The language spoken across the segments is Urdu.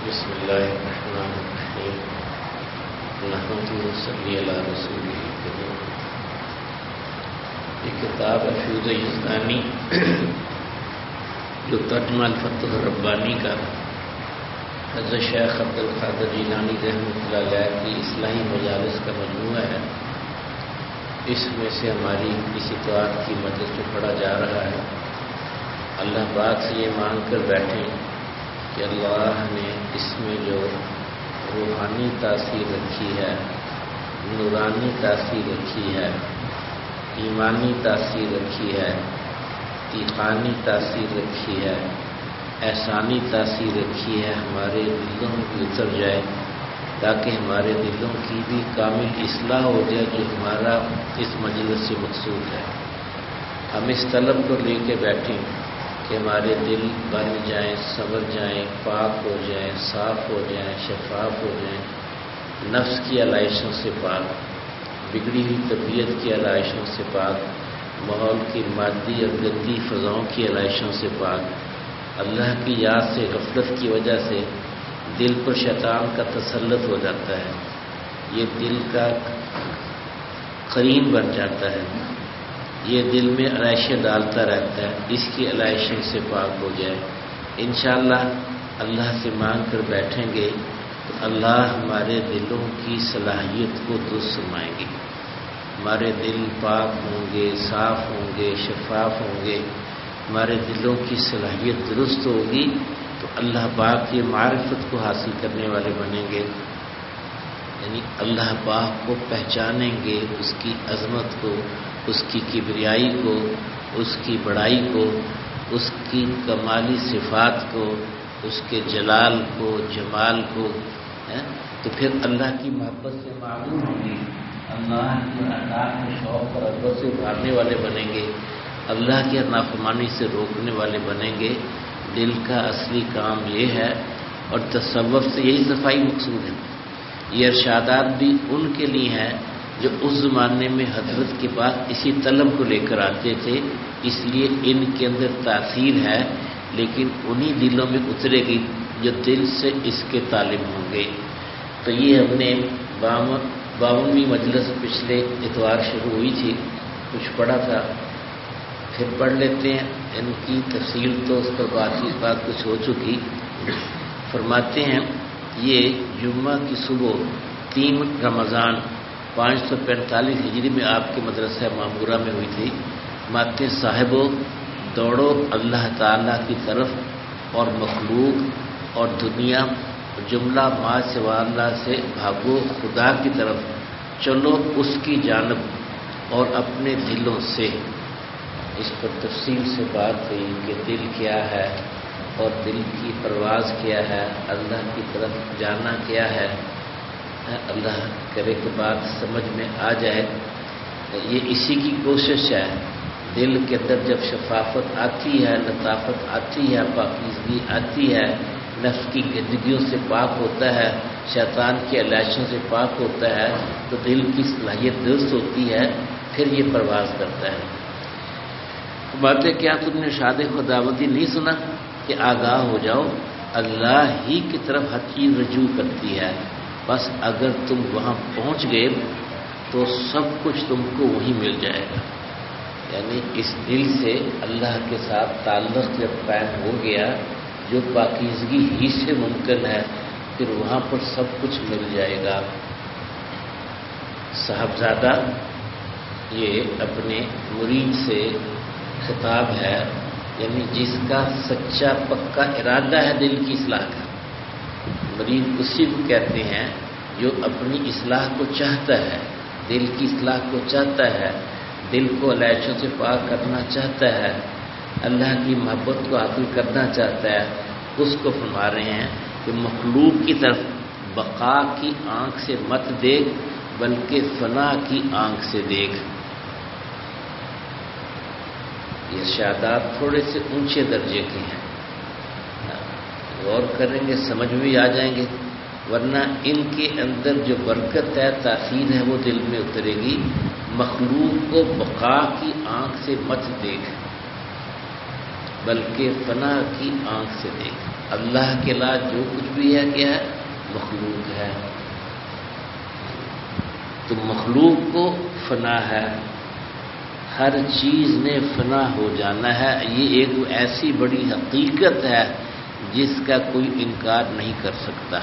بسم اللہ الرحمن الرحیم نحمدہ و صلی علی رسولہ الکریم۔ یہ کتاب فیوض یزدانی جو ترجمہ الفتح الربانی کا حضرت شیخ عبد القادر جیلانی رحمۃ اللہ علیہ کی اصلاحی مجالس کا مجموعہ ہے۔ اس میں سے ہماری اس اتوار کی مجلس میں پڑھا جا رہا ہے۔ اللہ پاک سے یہ مانگ کر بیٹھیں کہ اللہ نے اس میں جو روحانی تاثیر رکھی ہے، نورانی تاثیر رکھی ہے، ایمانی تاثیر رکھی ہے، ایقانی تاثیر رکھی ہے، احسانی تاثیر رکھی ہے، ہمارے دلوں میں اتر جائے تاکہ ہمارے دلوں کی بھی کامل اصلاح ہو جائے، جو ہمارا اس مجلس سے مقصود ہے۔ ہم اس طلب کو لے کے بیٹھیں کہ ہمارے دل بن جائیں، سنور جائیں، پاک ہو جائیں، صاف ہو جائیں، شفاف ہو جائیں، نفس کی علائشوں سے پاک، بگڑی ہوئی طبیعت کی علائشوں سے پاک، ماحول کی مادی اور گندی فضاؤں کی علائشوں سے پاک۔ اللہ کی یاد سے غفلت کی وجہ سے دل پر شیطان کا تسلط ہو جاتا ہے، یہ دل کا قرین بن جاتا ہے، یہ دل میں علائشیں ڈالتا رہتا ہے، اس کی علائشوں سے پاک ہو جائے۔ انشاءاللہ اللہ سے مانگ کر بیٹھیں گے تو اللہ ہمارے دلوں کی صلاحیت کو درست فرمائیں گے، ہمارے دل پاک ہوں گے، صاف ہوں گے، شفاف ہوں گے، ہمارے دلوں کی صلاحیت درست ہوگی تو اللہ پاک کی معرفت کو حاصل کرنے والے بنیں گے، یعنی اللہ پاک کو پہچانیں گے، اس کی عظمت کو، اس کی کبریائی کو، اس کی بڑائی کو، اس کی کمالی صفات کو، اس کے جلال کو، جمال کو، تو پھر اللہ کی محبت سے معمور ہوں گے، اللہ کی اطاعت میں شوق اور رغبت سے ابھارنے والے بنیں گے، اللہ کی نافرمانی سے روکنے والے بنیں گے۔ دل کا اصلی کام یہ ہے، اور تصوف سے یہی صفائی مقصود ہے۔ یہ ارشادات بھی ان کے لیے ہیں جو اس زمانے میں حضرت کے پاس اسی طلب کو لے کر آتے تھے، اس لیے ان کے اندر تاثیر ہے، لیکن انہی دلوں میں اترے گی جو دل سے اس کے طالب ہوں گے۔ تو یہ ہم نے 52ویں مجلس پچھلے اتوار شروع ہوئی تھی، کچھ پڑھا تھا، پھر پڑھ لیتے ہیں۔ ان کی تفصیل تو اس پر بات کچھ ہو چکی۔ فرماتے ہیں یہ جمعہ کی صبح 3 رمضان 545 ہجری میں آپ کے مدرسہ معمورہ میں ہوئی تھی۔ ماتے صاحبو دوڑو اللہ تعالیٰ کی طرف، اور مخلوق اور دنیا جملہ ما سوا اللہ سے بھاگو خدا کی طرف، چلو اس کی جانب اور اپنے دلوں سے۔ اس پر تفصیل سے بات ہوئی کہ دل کیا ہے اور دل کی پرواز کیا ہے، اللہ کی طرف جانا کیا ہے۔ اللہ کرے کہ بات سمجھ میں آ جائے۔ یہ اسی کی کوشش ہے، دل کے اندر جب شفافت آتی ہے، لطافت آتی ہے، پاکیزگی آتی ہے، نفس کی گندگیوں سے پاک ہوتا ہے، شیطان کی علائشوں سے پاک ہوتا ہے، تو دل کی صلاحیت درست ہوتی ہے، پھر یہ پرواز کرتا ہے۔ باتیں کیا تم نے ارشاد خداوندی نہیں سنا کہ آگاہ ہو جاؤ، اللہ ہی کی طرف ہر چیز رجوع کرتی ہے، بس اگر تم وہاں پہنچ گئے تو سب کچھ تم کو وہی مل جائے گا۔ یعنی اس دل سے اللہ کے ساتھ تعلق جب قائم ہو گیا، جو پاکیزگی ہی سے ممکن ہے، پھر وہاں پر سب کچھ مل جائے گا۔ صاحبزادہ یہ اپنے مرید سے خطاب ہے، یعنی جس کا سچا پکا ارادہ ہے دل کی اصلاح کا۔ مرید اسی کو کہتے ہیں جو اپنی اصلاح کو چاہتا ہے، دل کی اصلاح کو چاہتا ہے، دل کو علائشوں سے پاک کرنا چاہتا ہے، اللہ کی محبت کو حاصل کرنا چاہتا ہے، اس کو فرما رہے ہیں کہ مخلوق کی طرف بقا کی آنکھ سے مت دیکھ، بلکہ فنا کی آنکھ سے دیکھ۔ یہ ارشادات تھوڑے سے اونچے درجے کے ہیں، غور کریں گے سمجھ میں بھی آ جائیں گے، ورنہ ان کے اندر جو برکت ہے، تاثیر ہے، وہ دل میں اترے گی۔ مخلوق کو بقا کی آنکھ سے مت دیکھ، بلکہ فنا کی آنکھ سے دیکھ۔ اللہ کے علاوہ جو کچھ بھی ہے کیا ہے؟ مخلوق ہے۔ تو مخلوق کو فنا ہے، ہر چیز نے فنا ہو جانا ہے، یہ ایک ایسی بڑی حقیقت ہے جس کا کوئی انکار نہیں کر سکتا۔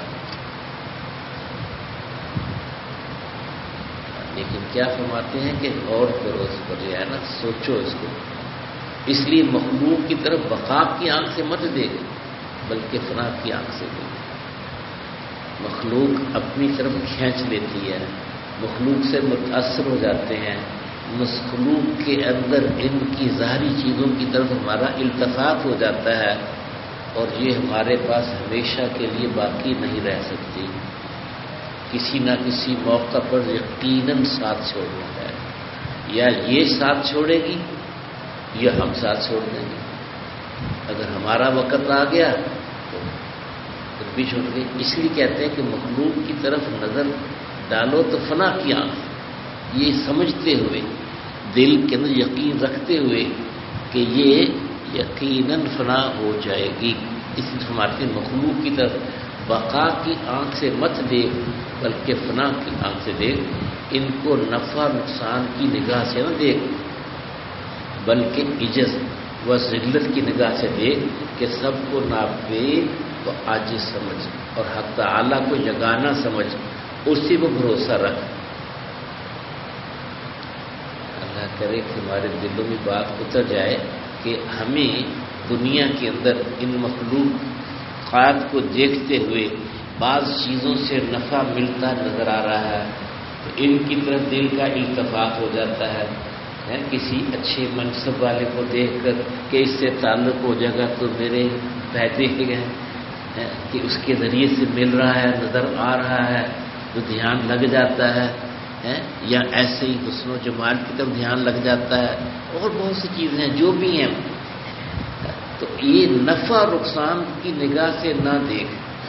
لیکن کیا فرماتے ہیں کہ غور کرو اس پر، جو ہے نا، سوچو اس کو۔ اس لیے مخلوق کی طرف بقا کی آنکھ سے مت دیکھ، بلکہ فنا کی آنکھ سے دیکھ۔ مخلوق اپنی طرف کھینچ لیتی ہے، مخلوق سے متاثر ہو جاتے ہیں، مخلوق کے اندر ان کی ظاہری چیزوں کی طرف ہمارا التفات ہو جاتا ہے، اور یہ ہمارے پاس ہمیشہ کے لیے باقی نہیں رہ سکتی، کسی نہ کسی موقع پر یقیناً ساتھ چھوڑنا ہے، یا یہ ساتھ چھوڑے گی یا ہم ساتھ چھوڑ دیں گے۔ اگر ہمارا وقت آ گیا تو خود بھی چھوڑ گئے۔ اس لیے کہتے ہیں کہ مخلوق کی طرف نظر ڈالو تو فنا کی آنکھ، یہ سمجھتے ہوئے، دل کے اندر یقین رکھتے ہوئے کہ یہ یقیناً فنا ہو جائے گی۔ اس لیے ہمارے مخلوق کی طرف بقا کی آنکھ سے مت دیکھ، بلکہ فنا کی آنکھ سے دیکھ۔ ان کو نفع نقصان کی نگاہ سے نہ دیکھ، بلکہ عجز و ذلت کی نگاہ سے دیکھ کہ سب کو ناپید و عاجز سمجھ، اور حق تعالیٰ کو یگانہ سمجھ، اسی پر بھروسہ رکھ۔ اللہ کرے کہ ہمارے دلوں میں بات اتر جائے کہ ہمیں دنیا کے اندر ان مخلوقات کو دیکھتے ہوئے بعض چیزوں سے نفع ملتا نظر آ رہا ہے تو ان کی طرف دل کا التفات ہو جاتا ہے، کسی اچھے منصب والے کو دیکھ کر کہ اس سے تعلق ہو جائے گا تو میرے فائدے ہیں، کہ اس کے ذریعے سے مل رہا ہے، نظر آ رہا ہے تو دھیان لگ جاتا ہے، یا ایسے ہی حسن و جمال کی طرف دھیان لگ جاتا ہے، اور بہت سی چیزیں ہیں جو بھی ہیں۔ تو یہ نفع نقصان کی نگاہ سے نہ دیکھ،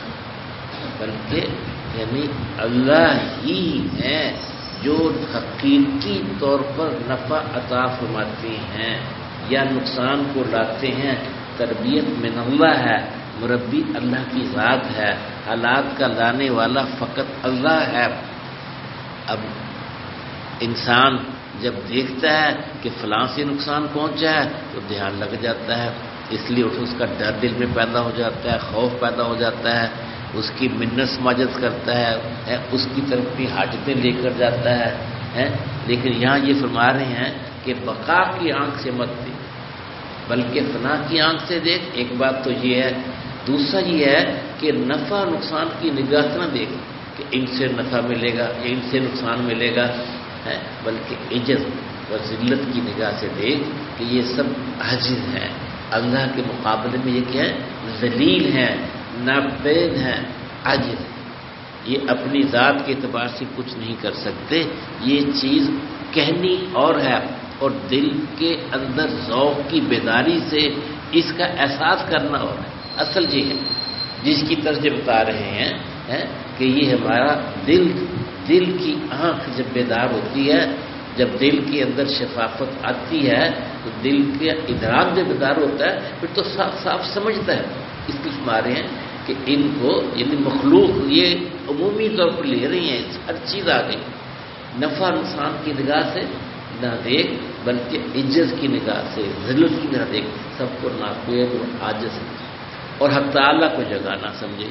بلکہ یعنی اللہ ہی ہے جو حقیقی طور پر نفع عطا فرماتے ہیں یا نقصان کو لاتے ہیں۔ تربیت من اللہ ہے، مربی اللہ کی ذات ہے، حالات کا لانے والا فقط اللہ ہے۔ اب انسان جب دیکھتا ہے کہ فلاں سے نقصان پہنچا ہے تو دھیان لگ جاتا ہے، اس لیے اس کا ڈر دل میں پیدا ہو جاتا ہے، خوف پیدا ہو جاتا ہے، اس کی منت سماجت کرتا ہے، اس کی طرف بھی حاجتیں لے کر جاتا ہے۔ لیکن یہاں یہ فرما رہے ہیں کہ بقا کی آنکھ سے مت دیکھ، بلکہ فنا کی آنکھ سے دیکھ۔ ایک بات تو یہ ہے، دوسرا یہ ہے کہ نفع نقصان کی نگاہ سے نہ دیکھ کہ ان سے نفع ملے گا یا ان سے نقصان ملے گا، بلکہ عجز و ذلت کی نگاہ سے دیکھ کہ یہ سب عاجز ہیں، اللہ کے مقابلے میں یہ کیا ہے؟ ذلیل ہیں، ناپید ہیں، عاجز۔ یہ اپنی ذات کے اعتبار سے کچھ نہیں کر سکتے، یہ چیز کہنی اور ہے، اور دل کے اندر ذوق کی بیداری سے اس کا احساس کرنا اور ہے۔ اصل یہ ہے جس کی طرز بتا رہے ہیں کہ یہ ہمارا دل کی آنکھ جب بیدار ہوتی ہے، جب دل کے اندر شفافت آتی ہے تو دل کے ادراک جب بیدار ہوتا ہے پھر تو صاف صاف سمجھتا ہے۔ اس لیے ہمارے ہیں کہ ان کو یعنی مخلوق یہ عمومی طور پر لے رہی ہیں، ہر چیز آ گئی، نفع نقصان کی نگاہ سے نہ دیکھ، بلکہ عجز کی نگاہ سے، ذلت کی نگاہ دیکھ، سب کو ناپید اور عاجز اور حق تعالیٰ کو جگہ نہ سمجھے،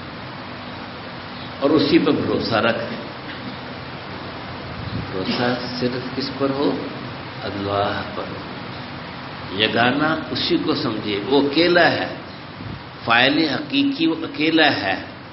اور اسی پر بھروسہ رکھے۔ بھروسہ صرف کس پر ہو؟ اللہ پر۔ یگانہ اسی کو سمجھے، وہ اکیلا ہے، فاعل حقیقی وہ اکیلا ہے،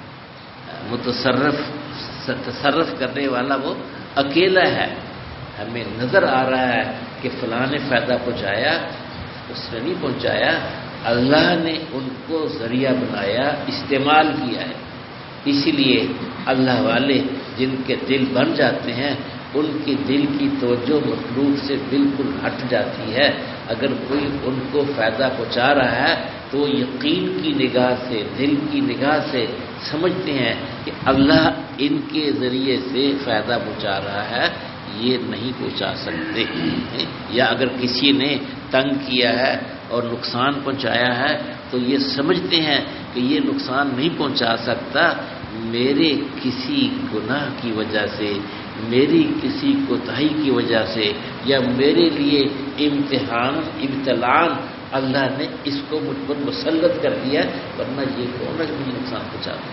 تصرف کرنے والا وہ اکیلا ہے۔ ہمیں نظر آ رہا ہے کہ فلاں نے فائدہ پہنچایا، اس نے نہیں پہنچایا، اللہ نے ان کو ذریعہ بنایا، استعمال کیا ہے۔ اسی لیے اللہ والے جن کے دل بن جاتے ہیں ان کے دل کی توجہ مخلوق سے بالکل ہٹ جاتی ہے۔ اگر کوئی ان کو فائدہ پہنچا رہا ہے تو یقین کی نگاہ سے، دل کی نگاہ سے سمجھتے ہیں کہ اللہ ان کے ذریعے سے فائدہ پہنچا رہا ہے، یہ نہیں پہنچا سکتے۔ یا اگر کسی نے تنگ کیا ہے اور نقصان پہنچایا ہے تو یہ سمجھتے ہیں کہ یہ نقصان نہیں پہنچا سکتا میرے کسی گناہ کی وجہ سے، میری کسی کوتاہی کی وجہ سے، یا میرے لیے ابتلاء اللہ نے اس کو مجھ پر مسلط کر دیا، ورنہ یہ کون ہے مجھے نقصان پہنچا دے۔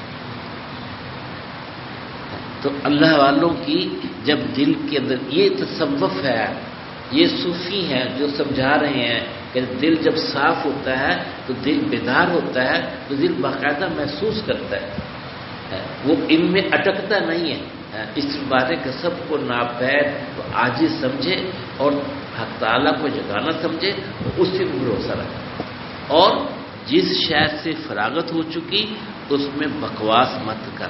تو اللہ والوں کی جب دل کے اندر یہ تصوف ہے، یہ صوفی ہیں جو سمجھا رہے ہیں کہ دل جب صاف ہوتا ہے تو دل بیدار ہوتا ہے، تو دل باقاعدہ محسوس کرتا ہے، وہ ان میں اٹکتا نہیں ہے، اس بارے کا سب کو ناپید تو عاجز سمجھے اور حق تعالیٰ کو جگانا سمجھے، اس سے بھروسہ رکھے، اور جس شے سے فراغت ہو چکی اس میں بکواس مت کر۔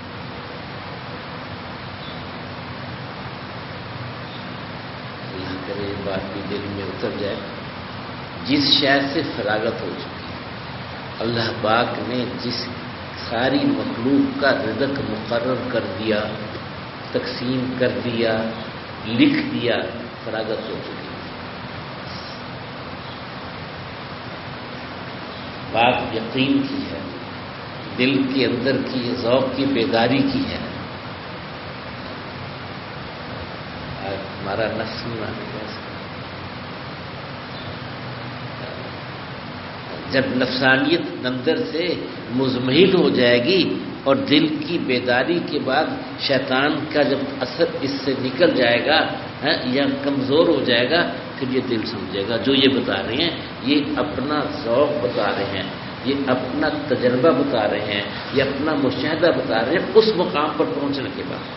اللہ کرے یہ بات بھی دل میں اتر جائے، جس شے سے فراغت ہو چکی، اللہ پاک نے جس ساری مخلوق کا رزق مقرر کر دیا، تقسیم کر دیا، لکھ دیا، فراغت ہو چکی، بات یقین کی ہے، دل کے اندر کی ذوق کی بیداری کی ہے۔ ہمارا نفس جب نفسانیت اندر سے مزمحل ہو جائے گی اور دل کی بیداری کے بعد شیطان کا جب اثر اس سے نکل جائے گا یا کمزور ہو جائے گا، پھر یہ دل سمجھے گا جو یہ بتا رہے ہیں، یہ اپنا ذوق بتا رہے ہیں، یہ اپنا تجربہ بتا رہے ہیں، یہ اپنا مشاہدہ بتا رہے ہیں، اس مقام پر پہنچنے کے بعد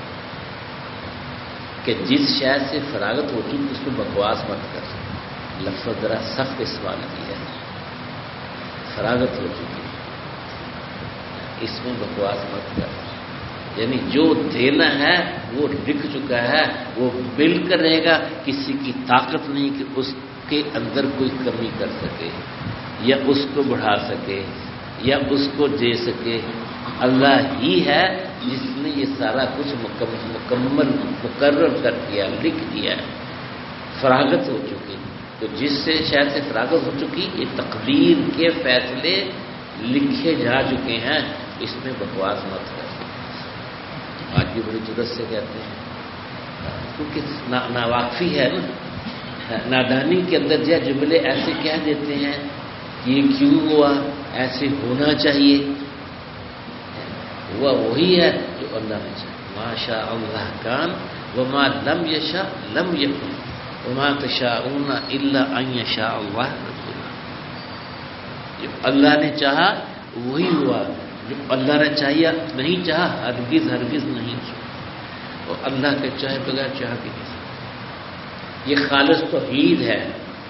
کہ جس شے سے فراغت ہو چکی اس میں بکواس مت کر۔ لفظ ذرا سخت استعمال کی ہے، فراغت ہو چکی، اس میں بکواس مت کر، یعنی جو دینا ہے وہ لکھ چکا ہے، وہ مل کر رہے گا، کسی کی طاقت نہیں کہ اس کے اندر کوئی کمی کر سکے یا اس کو بڑھا سکے یا اس کو دے سکے۔ اللہ ہی ہے جس نے یہ سارا کچھ مکمل مقرر کر دیا، لکھ دیا، فراغت ہو چکی۔ تو جس سے شاید سے فراغت ہو چکی، یہ تقدیر کے فیصلے لکھے جا چکے ہیں، اس میں بکواس مت کر۔ آج بھی بڑی جرت سے کہتے ہیں کیونکہ ناواقفی ہے نا، نادانی کے اندر جو جملے ایسے کہہ دیتے ہیں، یہ کیوں ہوا، ایسے ہونا چاہیے، ہوا وہی ہے جو اللہ نے چاہا۔ ما شاء اللہ کان وما لم یشاء لم یکن وما تشاءون الا ان یشاء اللہ رب العالمین۔ جو اللہ نے چاہا وہی ہوا، جو اللہ نے نہیں چاہا ہرگز ہرگز نہیں ہوا، اور اللہ کے چاہے بغیر چاہ بھی نہیں سکتا۔ یہ خالص توحید ہے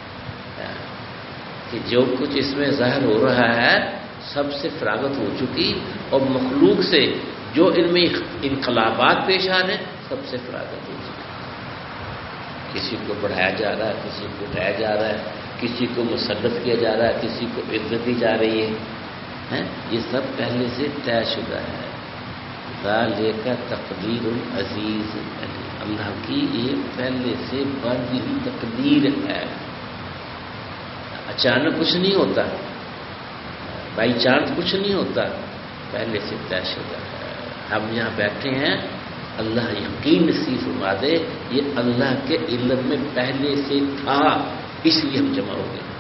کہ جو کچھ اس میں ظاہر ہو رہا ہے سب سے فراغت ہو چکی، اور مخلوق سے جو ان میں انقلابات پیش آ رہے ہیں سب سے فراغت ہو چکی۔ کسی کو بڑھایا جا رہا ہے، کسی کو اٹھایا جا رہا ہے، کسی کو مسلط کیا جا رہا ہے، کسی کو عزت دی جا رہی ہے، یہ سب پہلے سے طے شدہ ہے۔ ذالک تقدیر العزیز العلیم، اللہ کی یہ پہلے سے باندھی ہوئی تقدیر ہے، اچانک کچھ نہیں ہوتا، بائی چانس کچھ نہیں ہوتا، پہلے سے طے شدہ ہے۔ ہم یہاں بیٹھے ہیں، اللہ یقین نصیب فرما دے، یہ اللہ کے علم میں پہلے سے تھا، اس لیے ہم جمع ہو گئے۔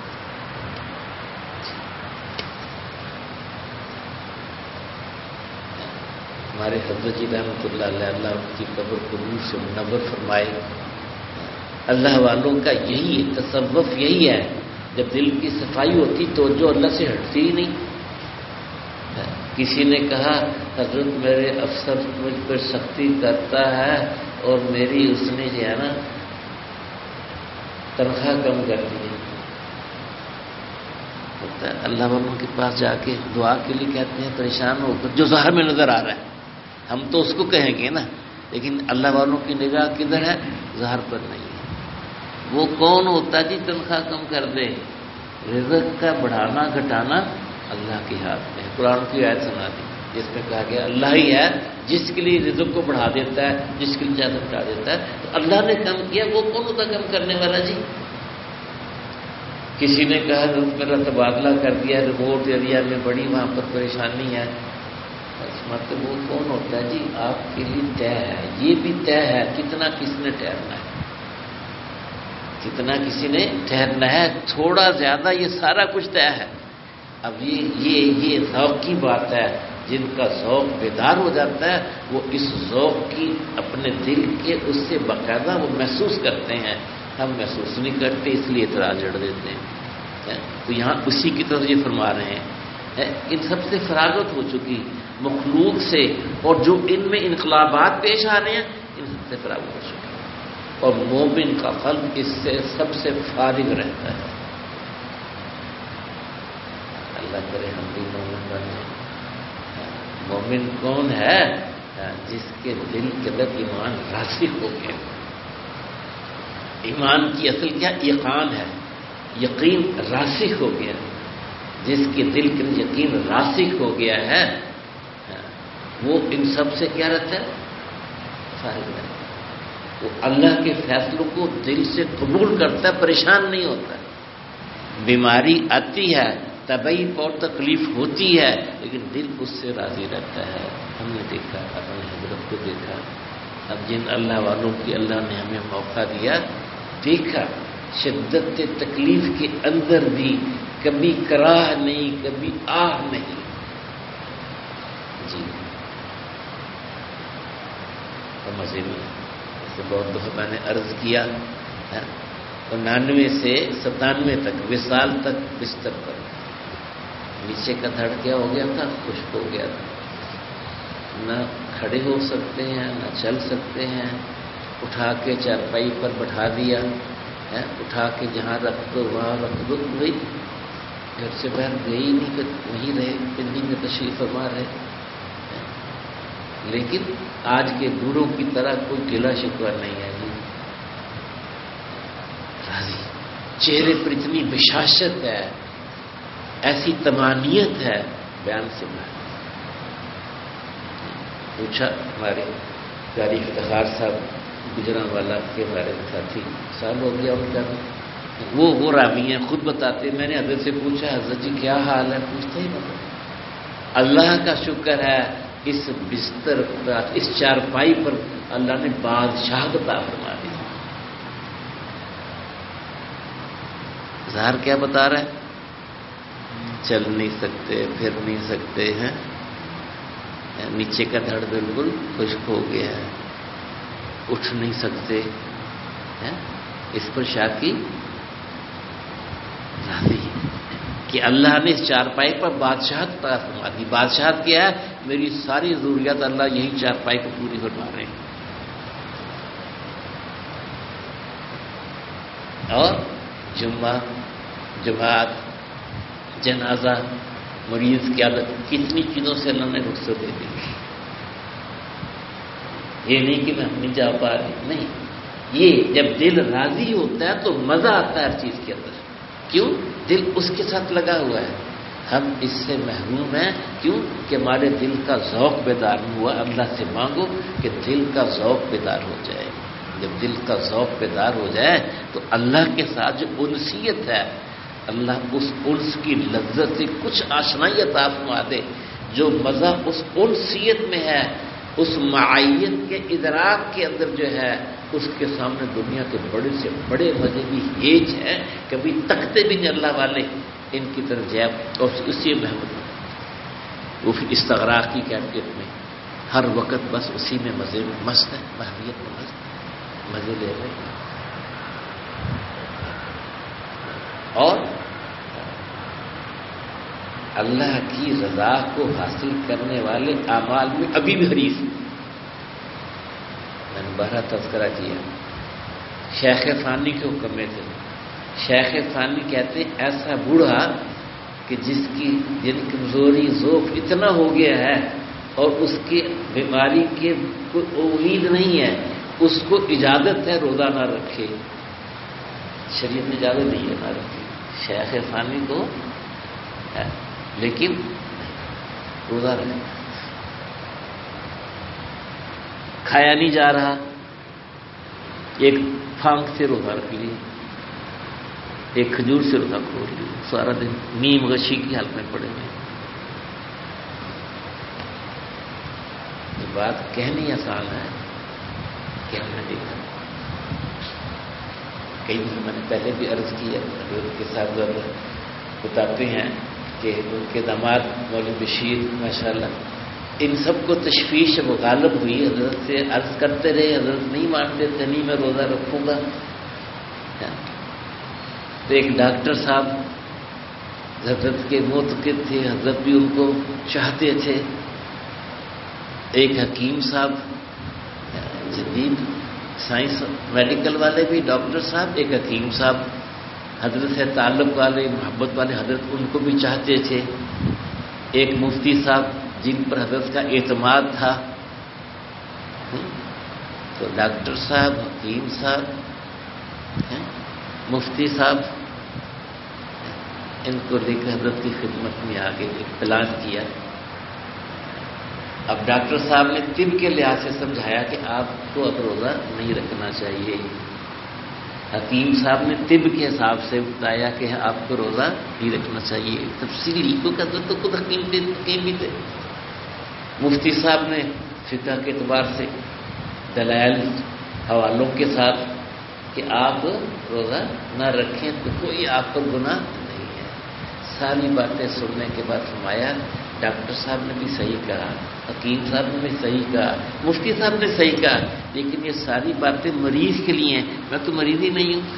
ہمارے حضرت جی رحمۃ اللہ علیہ، اللہ ان کی قبر کو نور سے منور فرمائے۔ اللہ والوں کا یہی تصوف یہی ہے، جب دل کی صفائی ہوتی تو جو اللہ سے ہٹتی ہی نہیں۔ کسی نے کہا حضرت میرے افسر مجھ پر سختی کرتا ہے اور میری اس نے جو ہے نا تنخواہ کم کر دی ہے۔ اللہ والوں کے پاس جا کے دعا کے لیے کہتے ہیں پریشان ہو کر، جو ظاہر میں نظر آ رہا ہے ہم تو اس کو کہیں گے نا، لیکن اللہ والوں کی نگاہ کدھر ہے؟ ظاہر پر نہیں ہے۔ وہ کون ہوتا جی تنخواہ کم کر دے؟ رزق کا بڑھانا گھٹانا اللہ کے ہاتھ میں ہے۔ قرآن کی آیت سنا دی جس میں کہا گیا اللہ ہی ہے جس کے لیے رزق کو بڑھا دیتا ہے، جس کے لیے زیادہ گھٹا دیتا ہے۔ تو اللہ نے کم کیا، وہ کون ہوتا کم کرنے والا جی؟ کسی نے کہا میرا تبادلہ کر دیا ریموٹ ایریا میں، بڑی وہاں پر پریشانی ہے. مطلب وہ کون ہوتا ہے جی؟ آپ کے لیے طے ہے، یہ بھی طے ہے کتنا کس نے ٹھہرنا ہے، کتنا کسی نے ٹھہرنا ہے، تھوڑا زیادہ یہ سارا کچھ طے ہے. اب یہ ذوق کی بات ہے. جن کا ذوق بیدار ہو جاتا ہے وہ اس ذوق کی اپنے دل کے اس سے باقاعدہ وہ محسوس کرتے ہیں. ہم محسوس نہیں کرتے، اس لیے اعتراض جڑ دیتے ہیں. تو یہاں اسی کی طرف یہ فرما رہے ہیں ان سب سے فراغت ہو چکی مخلوق سے، اور جو ان میں انقلابات پیش آ رہے ہیں ان سب سے فراغت ہو چکی، اور مومن کا قلب اس سے سب سے فارغ رہتا ہے. اللہ کرے ہم بھی مومن بن جائیں. مومن کون ہے؟ جس کے دل کے اندر ایمان راسخ ہو گیا. ایمان کی اصل کیا؟ یقین ہے، یقین راسخ ہو گیا. جس کے دل کے اندر یقین راسخ ہو گیا ہے وہ ان سب سے کیا رہتا ہے؟ فارغ رہتا ہے. وہ اللہ کے فیصلوں کو دل سے قبول کرتا ہے، پریشان نہیں ہوتا. بیماری آتی ہے، طبعی اور تکلیف ہوتی ہے، لیکن دل اس سے راضی رہتا ہے. ہم نے دیکھا، اپنے حضرت کو دیکھا. اب جن اللہ والوں کی اللہ نے ہمیں موقع دیا، دیکھا شدت تکلیف کے اندر بھی کبھی کراہ نہیں، کبھی آہ نہیں. جی اور مزے میں اسے بہت دفعہ میں نے عرض کیا 99 سے 97 تک وصال تک بستر پر نیچے کا دھڑ کیا ہو گیا تھا، خشک ہو گیا تھا. نہ کھڑے ہو سکتے ہیں، نہ چل سکتے ہیں. اٹھا کے چارپائی پر بٹھا دیا، اٹھا کے جہاں رکھ دو وہاں رکھ دو. گئی گھر سے باہر گئی نہیں کہ وہیں رہے، پنڈی میں تشریف فرما رہے. لیکن آج کے بوڑھوں کی طرح کوئی گلا شکوہ نہیں ہے جی. راضی، چہرے پر اتنی بشاشت ہے، ایسی تمانیت ہے بیان سے باہر. پوچھا ہمارے قاری افتخار صاحب گجران والا کے بارے میں، ساتھی سال ہو گیا ان کا، وہ راوی ہیں خود بتاتے. میں نے حضرت سے پوچھا حضرت جی کیا حال ہے؟ پوچھتے ہی بتا. اللہ کا شکر ہے اس بستر پر، اس چارپائی پر اللہ نے بادشاہت عطا فرما دی. ظاہر کیا بتا رہا ہے؟ چل نہیں سکتے، پھر نہیں سکتے ہیں، نیچے کا دھڑ بالکل خشک ہو گیا ہے، اٹھ نہیں سکتے. اس پر شاکی راضی کہ اللہ نے اس چارپائی پر بادشاہت عطا فرما دی. بادشاہت کیا ہے؟ میری ساری ضروریات اللہ یہی چارپائی کو پوری فرما رہے ہیں. اور جمعہ، جماعت، جنازہ، مریض کی عادت، کتنی چیزوں سے اللہ نے رخصت دے دی. یہ نہیں کہ میں ہم نہیں جا پا رہے، نہیں. یہ جب دل راضی ہوتا ہے تو مزہ آتا ہے ہر چیز کے اندر. کیوں؟ دل اس کے ساتھ لگا ہوا ہے. ہم اس سے محروم ہیں، کیوں کہ ہمارے دل کا ذوق بیدار نہیں ہوا. اللہ سے مانگو کہ دل کا ذوق بیدار ہو جائے. جب دل کا ذوق بیدار ہو جائے تو اللہ کے ساتھ جو انسیت ہے، اللہ اس انس کی لذت سے کچھ آشنائی عطا فرما دے. جو مزہ اس انسیت میں ہے، اس معیت کے ادراک کے اندر جو ہے، اس کے سامنے دنیا کے بڑے سے بڑے مزے بھی ہیج ہے. کبھی تکتے بھی نہیں اللہ والے ان کی طرف جائے. اور اسی محمد وہ پھر استغراق کی کیفیت میں ہر وقت بس اسی میں مزے میں مست ہے، محبیت میں مست مزے لے رہے ہیں. اور اللہ کی رضا کو حاصل کرنے والے اعمال میں ابھی بھی حریص. میں نے بہرا تذکرہ کیا شیخ فانی کے حکم میں تھے. شیخ فانی کہتے ہیں ایسا بوڑھا کہ جس کی کمزوری ذوق اتنا ہو گیا ہے اور اس کی بیماری کی کوئی امید نہیں ہے، اس کو اجازت ہے روزہ نہ رکھے. شریعت نے اجازت نہیں ہے نہ رکھے شیخ فانی کو، لیکن روزہ رکھے. کھایا نہیں جا رہا، ایک پھانک سے روزہ رکھ لیے. ایک کھجور سے روزہ کھول لی، سارا دن نیم غشی کی حالت میں پڑے ہوئے. یہ بات کہنی آسان ہے کہ ہم نے دیکھا. کئی دن میں نے پہلے بھی عرض کی ہے، حضرت کے ساتھ بتاتے ہیں کہ ان کے داماد مولوی بشیر ماشاءاللہ ان سب کو تشویش وہ غالب ہوئی. حضرت سے عرض کرتے رہے، حضرت نہیں مانتے تھے، نہیں میں روزہ رکھوں گا. تو ایک ڈاکٹر صاحب حضرت کے معتقد تھے، حضرت بھی ان کو چاہتے تھے. ایک حکیم صاحب جدید سائنس میڈیکل والے بھی ڈاکٹر صاحب، ایک حکیم صاحب حضرت سے تعلق والے محبت والے، حضرت ان کو بھی چاہتے تھے. ایک مفتی صاحب جن پر حضرت کا اعتماد تھا. تو ڈاکٹر صاحب، حکیم صاحب، مفتی صاحب، ان کو لے کر حضرت کی خدمت میں آگے ایک پلان کیا. اب ڈاکٹر صاحب نے طب کے لحاظ سے سمجھایا کہ آپ کو اب روزہ نہیں رکھنا چاہیے. حکیم صاحب نے طب کے حساب سے بتایا کہ آپ کو روزہ نہیں رکھنا چاہیے. تفصیلی کیونکہ حضرت تو خود حکیم بھی تھے. مفتی صاحب نے فقہ کے اعتبار سے دلائل حوالوں کے ساتھ کہ آپ روزہ نہ رکھیں تو کوئی آپ پر گناہ نہیں ہے. ساری باتیں سننے کے بعد فرمایا ڈاکٹر صاحب نے بھی صحیح کہا، حکیم صاحب نے بھی صحیح کہا، مفتی صاحب نے صحیح کہا، لیکن یہ ساری باتیں مریض کے لیے ہیں، میں تو مریض ہی نہیں ہوں.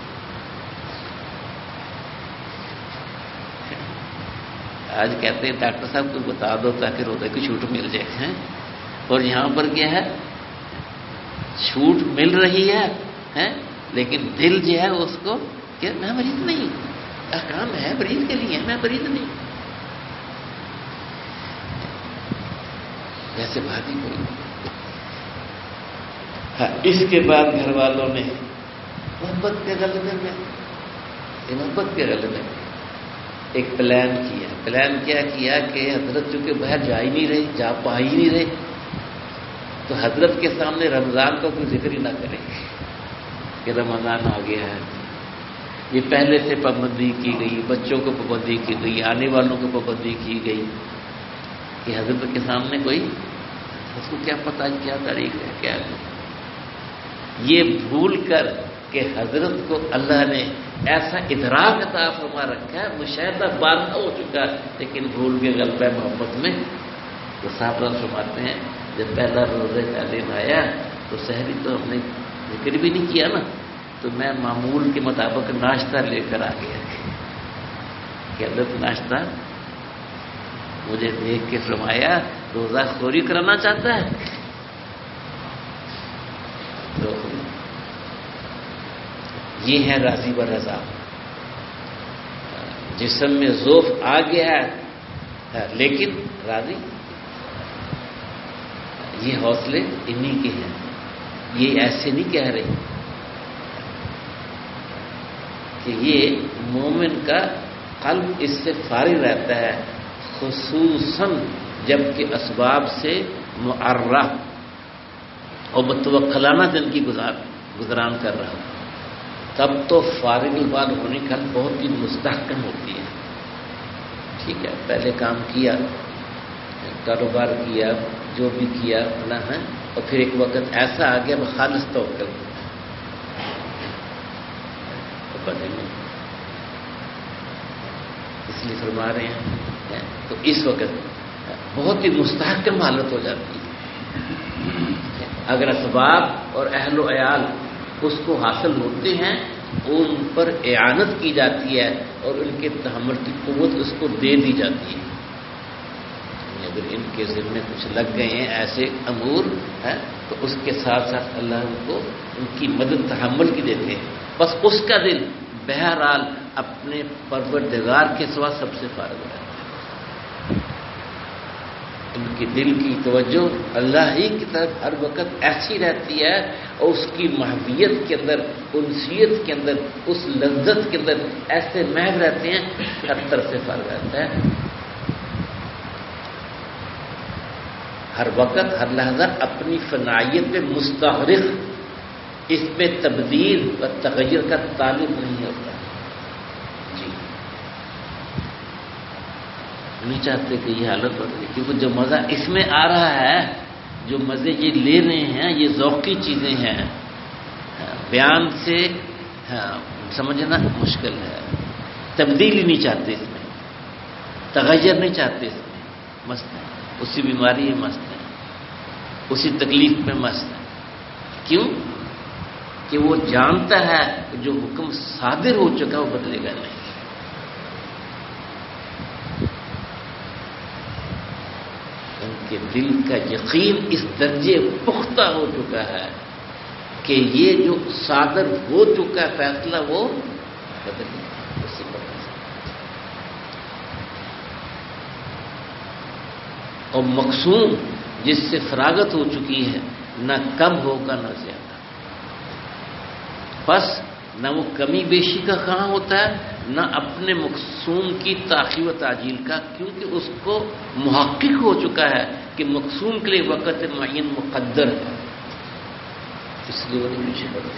آج کہتے ہیں ڈاکٹر صاحب کو بتا دو تاکہ روزے کی چھوٹ مل جائے. اور یہاں پر کیا ہے، چھوٹ مل رہی ہے لیکن دل جو ہے اس کو کہ میں مریض نہیں، احکام ہے مریض کے لیے، میں مریض نہیں. ویسے بات ہی کوئی. ہاں، اس کے بعد گھر والوں نے محبت کے غلبے میں ایک پلان کیا. پلان کیا کہ حضرت چونکہ باہر جا پا ہی نہیں رہے تو حضرت کے سامنے رمضان کا کوئی ذکر ہی نہ کریں کہ رمضان آ گیا ہے. یہ پہلے سے پابندی کی گئی، بچوں کو پابندی کی گئی، آنے والوں کو پابندی کی گئی کہ حضرت کے سامنے کوئی اس کو کیا پتہ کیا تاریخ ہے کیا ہے. یہ بھول کر کہ حضرت کو اللہ نے ایسا ادراک عطا فرما رکھا ہے، مشاہدہ باندھا ہو چکا ہے، لیکن بھول کے غلبہ محبت میں تو صاحب فرماتے ہیں جب پہلا روزے کا دن آیا تو سحری تو ہم نے ذکر بھی نہیں کیا نا، تو میں معمول کے مطابق ناشتہ لے کر آ گیا کہ حضرت ناشتہ مجھے دیکھ کے فرمایا روزہ خوری کرانا چاہتا ہے. تو یہ ہے راضی و رضا. جسم میں ذوف آ گیا ہے لیکن راضی. یہ حوصلے انہی کے ہیں. یہ ایسے نہیں کہہ رہے کہ یہ مومن کا قلب اس سے فارغ رہتا ہے، خصوصاً جب کہ اسباب سے معرہ اور متوکلانہ دن کی گزران کر رہا ہوں، تب تو فارغ البال ہونے کا بہت ہی مستحکم ہوتی ہے. ٹھیک ہے، پہلے کام کیا، کاروبار کیا، جو بھی کیا اپنا ہے، اور پھر ایک وقت ایسا آ گیا خالص توکل اس لیے فرما رہے ہیں تو اس وقت بہت ہی مستحکم حالت ہو جاتی ہے. اگر اسباب اور اہل و عیال اس کو حاصل ہوتے ہیں، ان پر اعانت کی جاتی ہے اور ان کے تحمل کی قوت اس کو دے دی جاتی ہے. اگر ان کے ذمے کچھ لگ گئے ہیں ایسے امور ہیں تو اس کے ساتھ ساتھ اللہ ان کو ان کی مدد تحمل کی دیتے ہیں. بس اس کا دل بہرحال اپنے پروردگار کے سوا سب سے فارغ رہتا ہے. ان کے دل کی توجہ اللہ ہی کی طرف ہر وقت ایسی رہتی ہے اور اس کی محبیت کے اندر، انسیت کے اندر، اس لذت کے اندر ایسے محو رہتے ہیں ہر طرف سے فارغ رہتا ہے. ہر وقت ہر لحظہ اپنی فنائیت میں مستغرق، اس پہ تبدیل و تغیر کا طالب نہیں ہوتا. نہیں چاہتے کہ یہ حالت بدلے، کیونکہ جو مزہ اس میں آ رہا ہے، جو مزے یہ لے رہے ہیں، یہ ذوقی چیزیں ہیں، بیان سے سمجھنا مشکل ہے۔ تبدیلی نہیں چاہتے، اس میں تغیر نہیں چاہتے، اس میں مست ہیں، اسی بیماری میں مست ہیں، اسی تکلیف میں مست ہیں۔ کیوں؟ کہ وہ جانتا ہے کہ جو حکم صادر ہو چکا وہ بدلے گا نہیں۔ ان کے دل کا یقین اس درجے پختہ ہو چکا ہے کہ یہ جو صادر ہو چکا ہے فیصلہ وہ بدل نہیں، اس سے بدل سکتا۔ اور مقصود جس سے فراغت ہو چکی ہے، نہ کم ہوگا نہ زیادہ۔ بس نہ وہ کمی بیشی کا کہاں ہوتا ہے، نہ اپنے مقصود کی تاخیر و تعجیل کا، کیونکہ اس کو محقق ہو چکا ہے کہ مقصود کے لیے وقت معین مقدر ہے، اس لیے وہ نہیں پیچھے پڑتا۔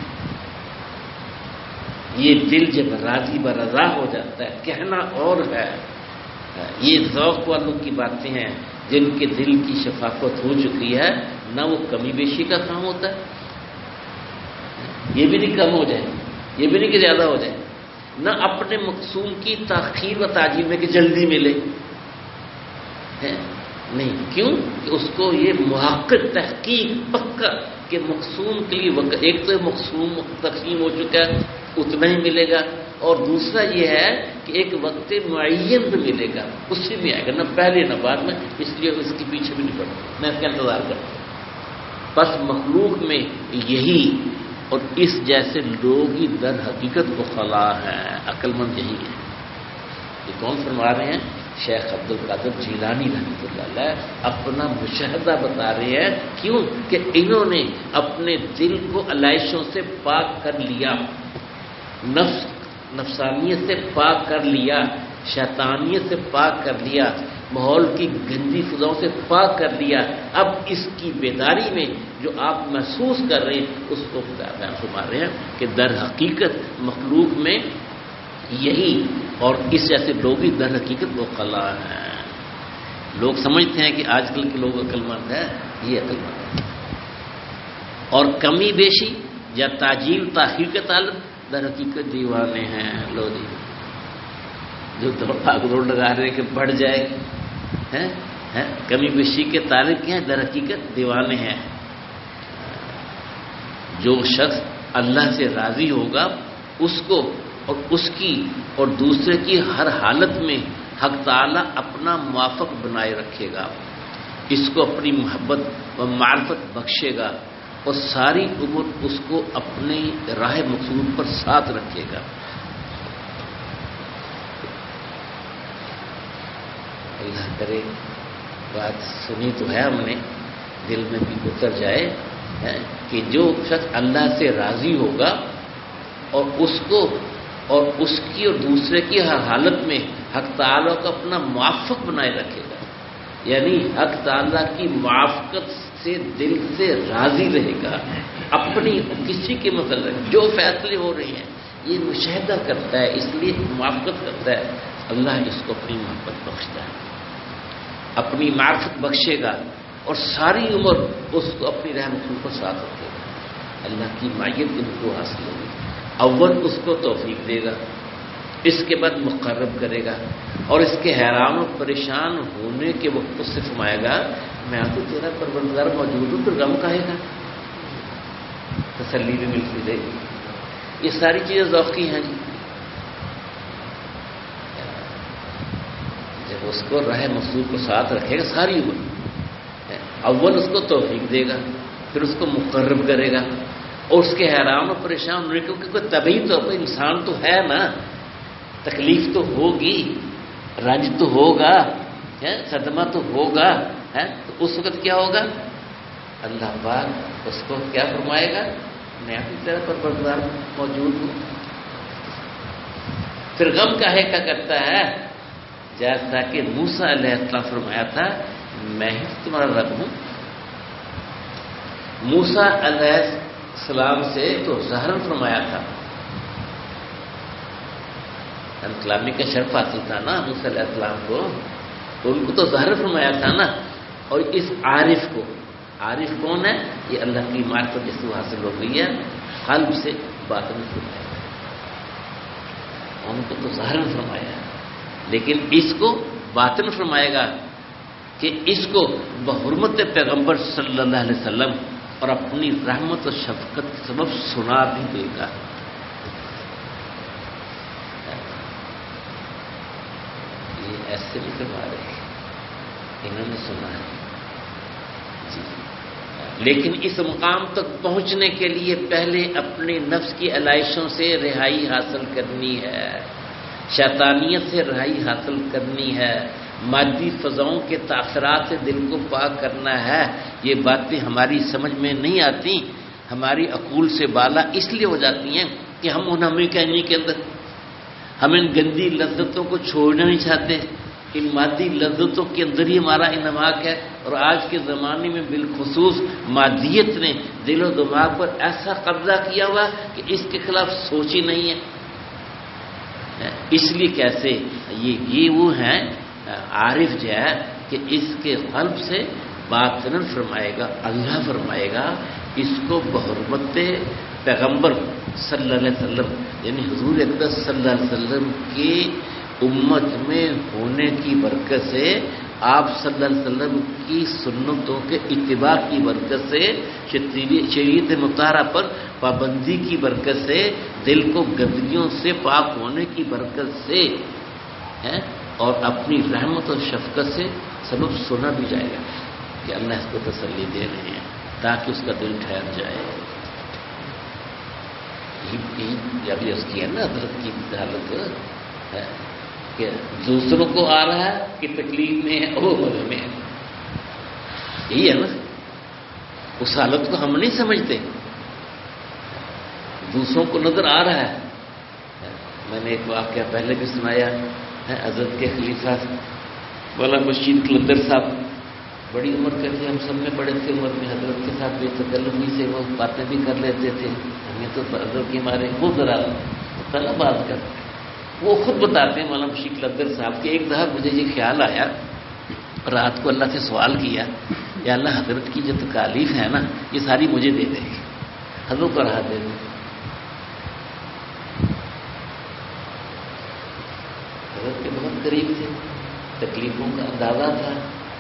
یہ دل جب راضی برضا ہو جاتا ہے، کہنا اور ہے، یہ ذوق والوں کی باتیں ہیں جن کے دل کی شفافت ہو چکی ہے، نہ وہ کمی بیشی کا کام ہوتا ہے، یہ بھی نہیں کم ہو جائے، یہ بھی نہیں کہ زیادہ ہو جائے، نہ اپنے مقصود کی تاخیر و تعجیل میں کہ جلدی ملے، نہیں۔ کیوں؟ کہ اس کو یہ محقق تحقیق پکا کہ مقصود کے لیے وقت، ایک تو مقصود تقسیم ہو چکا ہے اتنا ہی ملے گا، اور دوسرا یہ ہے کہ ایک وقت معین میں ملے گا، اس سے بھی آئے گا، نہ پہلے نہ بعد میں، اس لیے اس کے پیچھے بھی نہیں پڑتا، میں اس کا انتظار کرتا ہوں۔ بس مخلوق میں یہی اور اس جیسے لوگ ہی در حقیقت کو خلا ہے، عقل مند یہی ہے۔ یہ کون فرما رہے ہیں؟ شیخ عبد القادر جیلانی رحمۃ اللہ علیہ اپنا مشاہدہ بتا رہے ہیں۔ کیوں؟ کہ انہوں نے اپنے دل کو علائشوں سے پاک کر لیا، نفسانیت سے پاک کر لیا، شیطانیت سے پاک کر لیا، ماحول کی گندی فضاؤں سے پاک کر لیا۔ اب اس کی بیداری میں جو آپ محسوس کر رہے ہیں اس کو بیان فرما رہے ہیں کہ در حقیقت مخلوق میں یہی اور اس جیسے لوگ ہی در حقیقت وہ خلا ہیں۔ لوگ سمجھتے ہیں کہ آج کل کے لوگ عقل مند ہیں، یہ عقل مند ہے، اور کمی بیشی یا تاجیل تاخیر کے تعلق در حقیقت دیوانے ہیں۔ لو جی جو بھاگ دوڑ لگا رہے ہیں کہ بڑھ جائے، کمی بیشی کے تعلق ہیں، در حقیقت دیوانے ہیں۔ جو شخص اللہ سے راضی ہوگا اس کو اور اس کی اور دوسرے کی ہر حالت میں حق تعالی اپنا موافق بنائے رکھے گا، اس کو اپنی محبت و معرفت بخشے گا، اور ساری عمر اس کو اپنی راہ مقصود پر ساتھ رکھے گا۔ اللہ کرے بات سنی تو ہے ہم نے، دل میں بھی اتر جائے کہ جو شخص اللہ سے راضی ہوگا اور اس کو اور اس کی اور دوسرے کی ہر حالت میں حق تعالیٰ کو اپنا موافق بنائے رکھے گا، یعنی حق تعالیٰ کی موافقت سے دل سے راضی رہے گا، اپنی کسی کے متعلق جو فیصلے ہو رہے ہیں یہ مشاہدہ کرتا ہے، اس لیے موافقت کرتا ہے، اللہ اس کو اپنی محبت بخشتا ہے، اپنی معرفت بخشے گا، اور ساری عمر اس کو اپنی رحم پر ساتھ رکھے گا، اللہ کی معیت ان کو حاصل ہوگی۔ اول اس کو توفیق دے گا، اس کے بعد مقرب کرے گا، اور اس کے حیران و پریشان ہونے کے وقت اس سے فرمائے گا میں تو تیرا پروردگار موجود ہوں، پھر غم کاہے گا، تسلی بھی ملتی رہے گی۔ یہ ساری چیزیں ذوقی ہیں جی۔ جب اس کو راہ مقصود کو ساتھ رکھے گا ساری عمر، اول اس کو توفیق دے گا، پھر اس کو مقرب کرے گا، اور اس کے حیران و پریشان ہونے کیونکہ کوئی طبعی طور پر انسان تو ہے نا، تکلیف تو ہوگی، رنج تو ہوگا، صدمہ تو ہوگا، تو اس وقت کیا ہوگا؟ اللہ پاک اس کو کیا فرمائے گا؟ میں اپنی طرح پروردگار موجود ہوں۔ پھر غم کاہے کا کرتا ہے؟ جیسا کہ موسیٰ علیہ السلام فرمایا تھا میں ہی تمہارا رب ہوں۔ موسیٰ علیہ السلام سے تو ظاہر فرمایا تھا کلامی کا شرف حاصل تھا نا موسیٰ علیہ السلام کو، تو ان کو تو ظاہر فرمایا تھا نا. اور اس عارف کو، عارف کون ہے؟ یہ اللہ کی معرفت جس کو حاصل ہو گئی ہے قلب سے باطن فرمایا، ان کو تو ظاہر فرمایا، لیکن اس کو باطن فرمائے گا کہ اس کو بحرمت پیغمبر صلی اللہ علیہ وسلم اور اپنی رحمت و شفقت کے سبب سنا بھی دے گا. یہ ایسے بھی فرما رہے ہیں، انہوں نے سنا ہے جی. لیکن اس مقام تک پہنچنے کے لیے پہلے اپنے نفس کی علائشوں سے رہائی حاصل کرنی ہے، شیطانیت سے رہائی حاصل کرنی ہے، مادی فضاؤں کے تاثرات سے دل کو پاک کرنا ہے. یہ باتیں ہماری سمجھ میں نہیں آتی، ہماری عقول سے بالا اس لیے ہو جاتی ہیں کہ ہم ان امریکانی کے اندر ہم ان گندی لذتوں کو چھوڑنا نہیں چاہتے. ان مادی لذتوں کے اندر ہی ہمارا انہماک ہے. اور آج کے زمانے میں بالخصوص مادیت نے دل و دماغ پر ایسا قبضہ کیا ہوا کہ اس کے خلاف سوچ ہی نہیں ہے. اس لیے کیسے یہ وہ ہیں عارف جو ہے کہ اس کے قلب سے باطناً فرمائے گا، اللہ فرمائے گا اس کو بحرمت پیغمبر صلی اللہ علیہ وسلم یعنی حضور اقدس صلی اللہ علیہ وسلم کی امت میں ہونے کی برکت سے، آپ صلی اللہ علیہ وسلم کی سنتوں کے اتباع کی برکت سے، شریعت مطہرہ پر پابندی کی برکت سے، دل کو گندگیوں سے پاک ہونے کی برکت سے اور اپنی رحمت اور شفقت سے سبب سنا بھی جائے گا کہ اللہ اس کو تسلی دے رہے ہیں تاکہ اس کا دل ٹھہر جائے. جب یہ اس کی ہے نا حضرت کی حالت ہے کہ دوسروں کو آ رہا ہے کہ تکلیف میں ہے وہ مزے میں ہے، یہی ہے نا. اس حالت کو ہم نہیں سمجھتے، دوسروں کو نظر آ رہا ہے. میں نے ایک واقعہ پہلے بھی سنایا ہے، حضرت کے خلیفہ مولانا مشید کلندر صاحب بڑی عمر کے تھے، ہم سب میں بڑے تھے عمر میں، حضرت کے ساتھ بے تکلفی سے وہ باتیں بھی کر لیتے تھے. ہمیں تو حضرت کے ہمارے وہ ذرا طلب بات کرتے، وہ خود بتاتے ہیں مولانا مشید کلندر صاحب کہ ایک دفعہ مجھے یہ خیال آیا، رات کو اللہ سے سوال کیا، یا اللہ حضرت کی جو تکالیف ہے نا یہ ساری مجھے دے دے، حضرت کو راحت دے دے. حضرت کے بہت قریب تھے، تکلیفوں کا اندازہ تھا،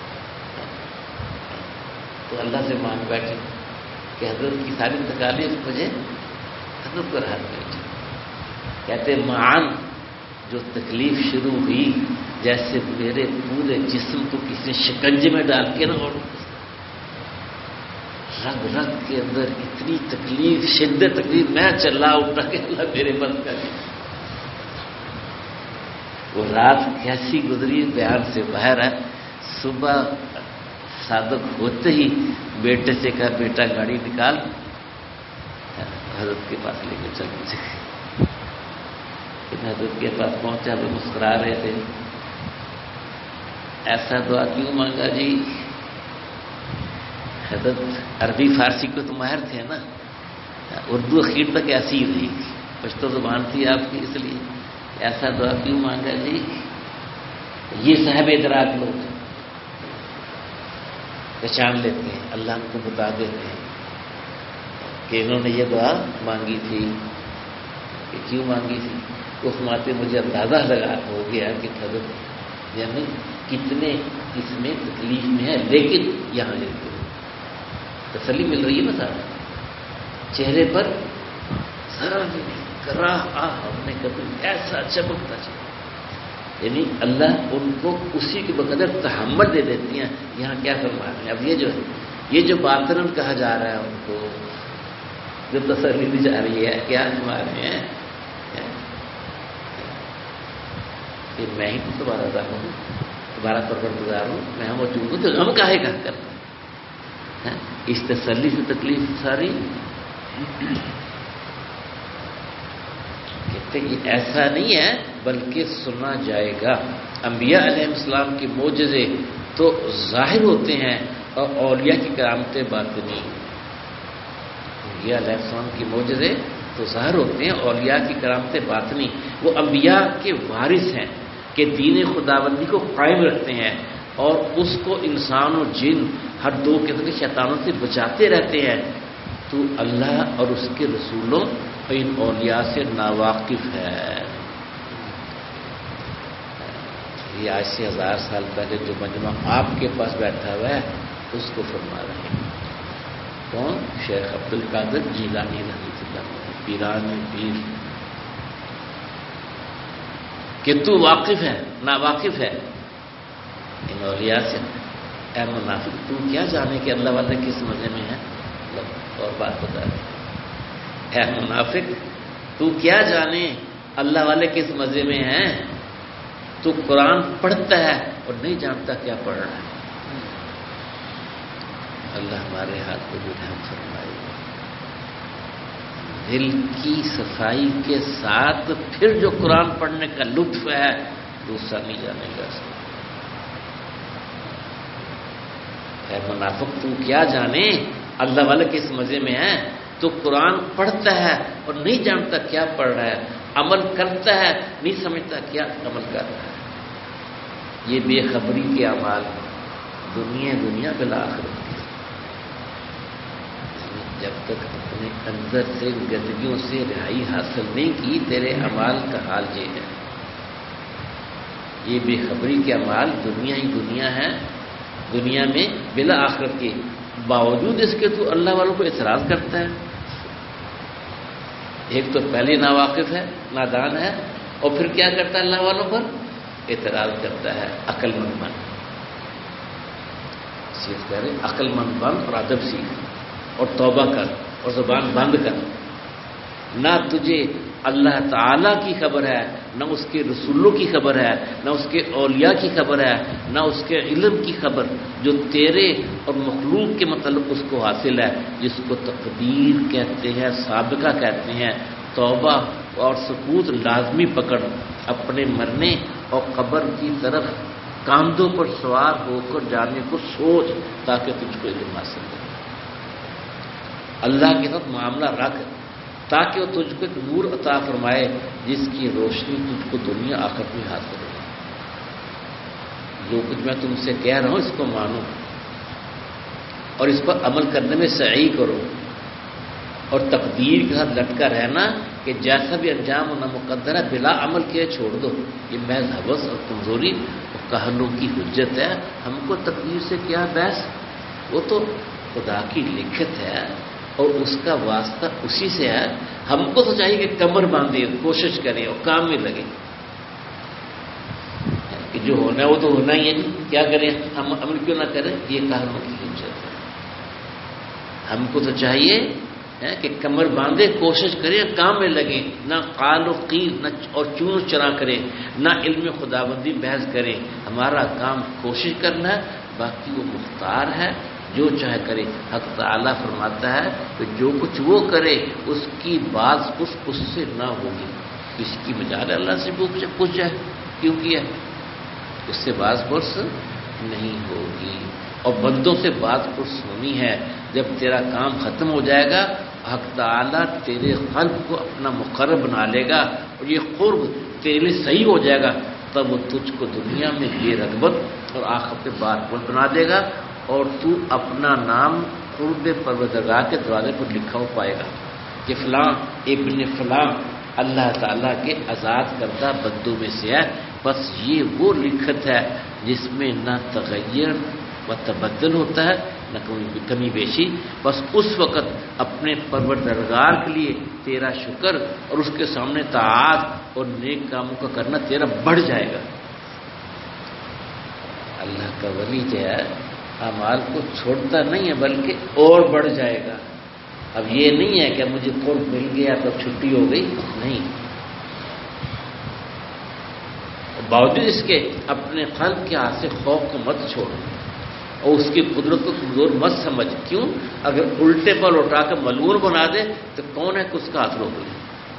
تو اللہ سے مانگ بیٹھے کہ حضرت کی ساری تکالیف مجھے حضرت کو راحت بیٹھے. کہتے معان جو تکلیف شروع ہوئی جیسے میرے پورے جسم کو کسی نے شکنجے میں ڈال کے اور رگ رگ کے اندر اتنی تکلیف، شدت تکلیف، میں چلا اٹھا کہ اللہ میرے بند کر دیا. وہ رات کیسی گزری بیان سے باہر ہے. صبح صادق ہوتے ہی بیٹے سے کہا بیٹا گاڑی نکال، حضرت کے پاس لے کے چل مجھے. حضرت کے پاس پہنچا وہ مسکرا رہے تھے. ایسا دعا کیوں مانگا جی؟ حضرت عربی فارسی کو تو ماہر تھے نا، اردو اخیر تک ایسی ہی رہی، پشتو زبان تھی آپ کی، اس لیے ایسا دعا کیوں مانگا جی؟ یہ صاحب ادراک لوگ پہچان لیتے ہیں، اللہ ان کو بتا دیتے ہیں کہ انہوں نے یہ دعا مانگی تھی کہ کیوں مانگی تھی. وہ فرماتے مجھے اندازہ لگا ہو گیا کہ حضرت یعنی کتنے اس میں تکلیف میں ہے، لیکن یہاں تسلی مل رہی ہے نا صاحب چہرے پر ذرا بھی کرا ہم نے کبھی ایسا چمکتا چاہیے، یعنی اللہ ان کو اسی کے بقدر تحمل دے دیتی ہیں. یہاں کیا فرما رہے ہیں اب یہ جو باطن کہا جا رہا ہے ان کو جو تسلی دی جا رہی ہے، کیا فرما رہے ہیں کہ میں ہی تمہارا دار ہوں، تمہارا پروردگار ہوں، میں موجود ہوں، تو غم کاہے کا کرتا ہے. اس تسلی سے تکلیف ساری کہتے یہ ایسا نہیں ہے بلکہ سنا جائے گا. انبیاء علیہ السلام کے معجزے تو ظاہر ہوتے ہیں اور اولیاء کی کرامتیں باطنی. انبیاء علیہ السلام کی معجزے تو ظاہر ہوتے ہیں اولیاء کی کرامت باطنی، وہ انبیاء کے وارث ہیں کہ دین خداوندی کو قائم رکھتے ہیں اور اس کو انسان اور جن ہر دو قسم کے شیطانوں سے بچاتے رہتے ہیں. تو اللہ اور اس کے رسولوں اور ان اولیاء سے ناواقف ہے. یہ آج سے 1000 سال پہلے جو مجمع آپ کے پاس بیٹھا ہوا ہے اس کو فرما رہے ہیں. کون؟ شیخ عبد القادر جیلانی رحمۃ اللہ علیہ، پیران پیر. کہ تو واقف ہے ناواقف ہے ان اولیاء سے. اے منافق تو کیا جانے کہ اللہ والے کس مزے میں ہے. اور بات بتا رہے، اے منافق تو کیا جانے اللہ والے کس مزے میں ہیں. تو قرآن پڑھتا ہے اور نہیں جانتا کیا پڑھ رہا ہے. اللہ ہمارے ہاتھ کو بھی رحم فرمائے. دل کی صفائی کے ساتھ پھر جو قرآن پڑھنے کا لطف ہے دوسرا نہیں جانے گا. اے منافق تو کیا جانے اللہ والے کس مزے میں ہے. تو قرآن پڑھتا ہے اور نہیں جانتا کیا پڑھ رہا ہے، عمل کرتا ہے نہیں سمجھتا کیا عمل کر رہا ہے. یہ بے خبری کے اعمال دنیا بالآخرت کے. جب تک اپنے اندر سے گندگیوں سے رہائی حاصل نہیں کی تیرے اعمال کا حال یہ ہے. یہ بے خبری کے اعمال دنیا ہی دنیا ہے، دنیا میں بلا آخرت کے. باوجود اس کے تو اللہ والوں کو اعتراض کرتا ہے. ایک تو پہلے ناواقف ہے، نادان ہے، اور پھر کیا کرتا ہے اللہ والوں پر اعتراض کرتا ہے. عقل مند بن، سیکھ کرے عقل مند بن اور ادب سیکھ اور توبہ کر اور زبان بند کر. نہ تجھے اللہ تعالیٰ کی خبر ہے، نہ اس کے رسولوں کی خبر ہے، نہ اس کے اولیاء کی خبر ہے، نہ اس کے علم کی خبر جو تیرے اور مخلوق کے متعلق اس کو حاصل ہے، جس کو تقدیر کہتے ہیں، سابقہ کہتے ہیں. توبہ اور سکوت لازمی پکڑ. اپنے مرنے اور قبر کی طرف کاندھوں پر سوار ہو کر جانے کو سوچ تاکہ تجھ کو علم حاصل ہو. اللہ کے ساتھ معاملہ رکھ تاکہ وہ تجھ کو ایک نور عطا فرمائے جس کی روشنی تجھ کو دنیا آخرت میں حاصل ہو. جو کچھ میں تم سے کہہ رہا ہوں اس کو مانو اور اس پر عمل کرنے میں سعی کرو اور تقدیر کے ساتھ لٹکا رہنا کہ جیسا بھی انجام ہونا مقدر ہے بلا عمل کیے چھوڑ دو. یہ محض ہوس اور کمزوری اور کہنوں کی حجت ہے. ہم کو تقدیر سے کیا بحث، وہ تو خدا کی لکھت ہے اور اس کا واسطہ اسی سے ہے. ہم کو تو چاہیے کہ کمر باندھے، کوشش کریں اور کام میں لگیں کہ جو ہونا ہے وہ تو ہونا ہی ہے. کیا کریں ہم عمل کیوں نہ کریں. یہ کہنوں کی حجت ہے. ہم کو تو چاہیے کہ کمر باندھے، کوشش کریں، کام میں لگیں، نہ قال و قیل نہ اور چون و چرا کریں، نہ علم خداوندی بحث کریں. ہمارا کام کوشش کرنا ہے، باقی وہ مختار ہے جو چاہے کرے. حق تعالیٰ فرماتا ہے کہ جو کچھ وہ کرے اس کی باز اس سے نہ ہوگی. اس کی مجال اللہ سے پوچھ جائے کیوں کیا، اس سے باز پرس نہیں ہوگی. اور بندوں سے باز پرس ہونی ہے جب تیرا کام ختم ہو جائے گا. حق تعالیٰ تیرے قلب کو اپنا مقرب بنا لے گا اور یہ قرب تیرے لیے صحیح ہو جائے گا. تب وہ تجھ کو دنیا میں بے رغبت اور آخرت میں بارپور بنا دے گا اور تو اپنا نام قرب پروردگار کے دروازے پر لکھا ہو پائے گا کہ فلاں ابن فلاں اللہ تعالیٰ کے آزاد کردہ بندوں میں سے ہے. بس یہ وہ لکھت ہے جس میں نہ تغیر و تبدل ہوتا ہے نہ کمی بیشی. بس اس وقت اپنے پروردگار کے لیے تیرا شکر اور اس کے سامنے طاعت اور نیک کاموں کا کرنا تیرا بڑھ جائے گا. اللہ کا ولی جو ہے اعمال کو چھوڑتا نہیں ہے بلکہ اور بڑھ جائے گا. اب یہ نہیں ہے کہ مجھے قرب مل گیا تو چھٹی ہو گئی، نہیں. باوجود اس کے اپنے قلب کے ہاتھ سے خوف کو مت چھوڑ اور اس کی قدرت کو کمزور مت سمجھ. کیوں؟ اگر الٹے پر لوٹا کر ملعون بنا دے تو کون ہے کہ اس کا ہاتھ روک لے.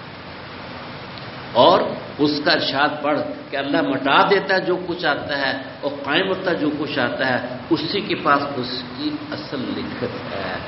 اور اس کا ارشاد پڑھ کہ اللہ مٹا دیتا ہے جو کچھ آتا ہے اور قائم ہوتا ہے جو کچھ آتا ہے. اسی کے پاس اس کی اصل لکھت ہے.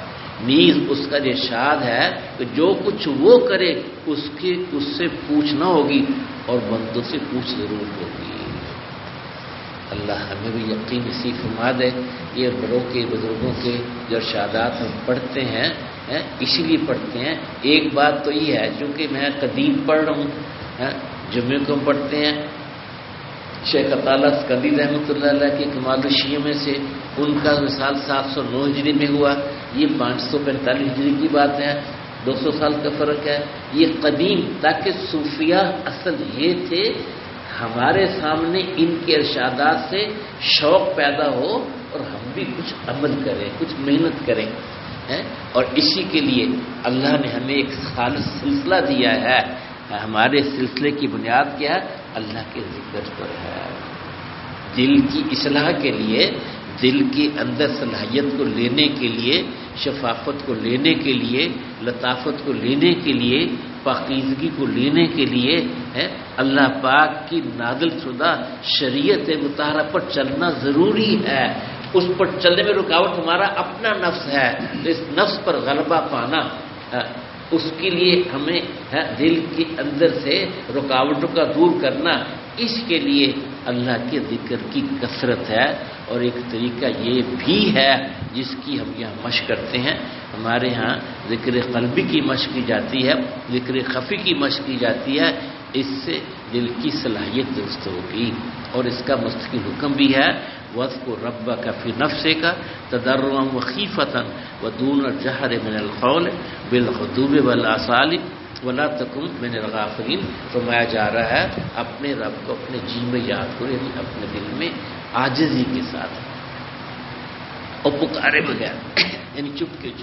نیز اس کا ارشاد ہے کہ جو کچھ وہ کرے اس سے پوچھنا ہوگی اور بندوں سے پوچھ ضرور ہوگی۔ اللہ ہمیں بھی یقین نصیب فرما دے۔ یہ بڑوں کے بزرگوں کے جو ارشادات ہم پڑھتے ہیں اسی لیے پڑھتے ہیں۔ ایک بات تو یہ ہے چونکہ میں قدیم پڑھ رہا ہوں، جمعے کو ہم پڑھتے ہیں، شیخ عطالہ اسکندی رحمۃ اللہ علیہ کے کمال الشیعہ میں سے ان کا مثال 709 ہجری میں ہوا، یہ 545 ہجری کی بات ہے، 200 سال کا فرق ہے۔ یہ قدیم، تاکہ صوفیہ اصل یہ تھے ہمارے سامنے ان کے ارشادات سے شوق پیدا ہو اور ہم بھی کچھ عمل کریں، کچھ محنت کریں، اور اسی کے لیے اللہ نے ہمیں ایک خالص سلسلہ دیا ہے۔ ہمارے سلسلے کی بنیاد کیا ہے؟ اللہ کے ذکر پر ہے۔ دل کی اصلاح کے لیے، دل کے اندر صلاحیت کو لینے کے لیے، شفافت کو لینے کے لیے، لطافت کو لینے کے لیے، پاکیزگی کو لینے کے لیے اللہ پاک کی نازل شدہ شریعت مطہرہ پر چلنا ضروری ہے۔ اس پر چلنے میں رکاوٹ ہمارا اپنا نفس ہے، تو اس نفس پر غلبہ پانا، اس کے لیے ہمیں دل کے اندر سے رکاوٹوں کا دور کرنا، اس کے لیے اللہ کے ذکر کی کثرت ہے۔ اور ایک طریقہ یہ بھی ہے جس کی ہم یہاں مشق کرتے ہیں، ہمارے ہاں ذکر قلبی کی مشق کی جاتی ہے، ذکر خفی کی مشق کی جاتی ہے، اس سے دل کی صلاحیت درست ہوگی۔ اور اس کا مستقل حکم بھی ہے، وَاذْكُرْ رَبَّكَ فِي نَفْسِكَ تَضَرُّعًا وَخِيفَةً وَدُونَ الْجَهْرِ مِنَ الْقَوْلِ بِالْغُدُوِّ وَالْآصَالِ وَلَا تَكُن مِّنَ الْغَافِلِينَ۔ فرمایا جا رہا ہے اپنے رب کو اپنے جی میں یاد کرو، یعنی اپنے دل میں عاجزی کے ساتھ اور پکارے بغیر، یعنی چپ کے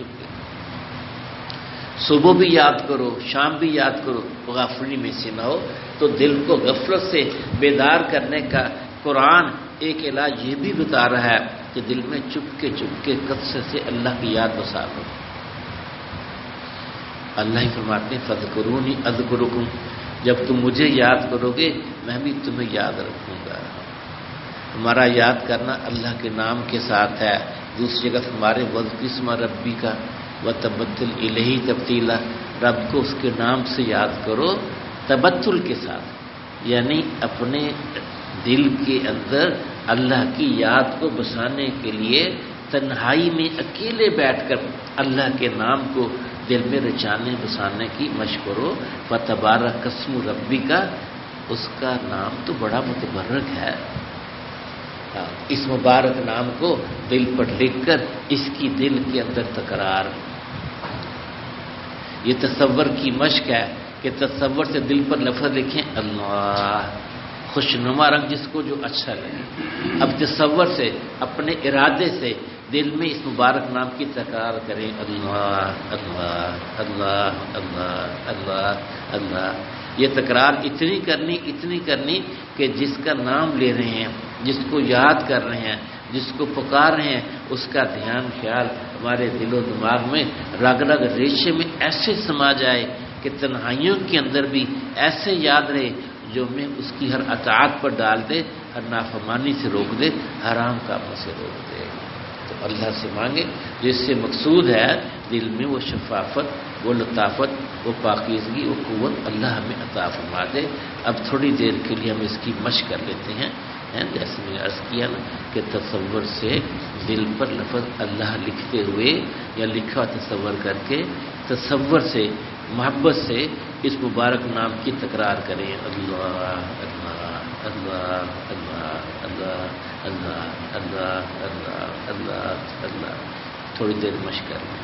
صبح بھی یاد کرو، شام بھی یاد کرو، غافلی میں سے نہ ہو۔ تو دل کو غفلت سے بیدار کرنے کا قرآن ایک علاج یہ بھی بتا رہا ہے کہ دل میں چپ کے کثرت سے اللہ کی یاد بسا دو۔ اللہ ہی فرماتے ہیں فَاذْكُرُونِي أَذْكُرُكُمْ، جب تم مجھے یاد کرو گے میں بھی تمہیں یاد رکھوں گا۔ ہمارا یاد کرنا اللہ کے نام کے ساتھ ہے۔ دوسری جگہ ہمارے وَاذْكُرِ اسْمَ رَبِّكَ وَتَبَتَّلْ إِلَيْهِ تَبْتِيلًا، رب کو اس کے نام سے یاد کرو تبتل کے ساتھ، یعنی اپنے دل کے اندر اللہ کی یاد کو بسانے کے لیے تنہائی میں اکیلے بیٹھ کر اللہ کے نام کو دل میں رچانے بسانے کی مشق کرو۔ فَتَبَارَكَ اسْمُ رَبِّكَ، اس کا نام تو بڑا متبرک ہے، اس مبارک نام کو دل پر لکھ کر اس کی دل کے اندر تکرار، یہ تصور کی مشق ہے کہ تصور سے دل پر لفظ لکھیں اللہ، خوشنما رنگ جس کو جو اچھا لگے۔ اب تصور سے اپنے ارادے سے دل میں اس مبارک نام کی تکرار کریں، اللہ اللہ اللہ اللہ اللہ اللہ۔ یہ تکرار اتنی کرنی کہ جس کا نام لے رہے ہیں، جس کو یاد کر رہے ہیں، جس کو پکار رہے ہیں، اس کا دھیان خیال ہمارے دل و دماغ میں رگ رگ ریشے میں ایسے سما جائے کہ تنہائیوں کے اندر بھی ایسے یاد رہے، جو میں اس کی ہر اطاعت پر ڈال دے، ہر نافرمانی سے روک دے، حرام کاموں سے روک دے۔ تو اللہ سے مانگے جس سے مقصود ہے دل میں وہ شفافت، وہ لطافت، وہ پاکیزگی، وہ قوت اللہ ہمیں عطا فرما دے۔ اب تھوڑی دیر کے لیے ہم اس کی مشق کر لیتے ہیں، جیسے میں نے عرض کیا نا کہ تصور سے دل پر لفظ اللہ لکھتے ہوئے یا لکھا تصور کر کے تصور سے محبت سے اس مبارک نام کی تکرار کریں، اللہ اللہ اللہ اللہ اللہ اللہ اللہ اللہ اللہ اللہ۔ تھوڑی دیر مشق کر لیں۔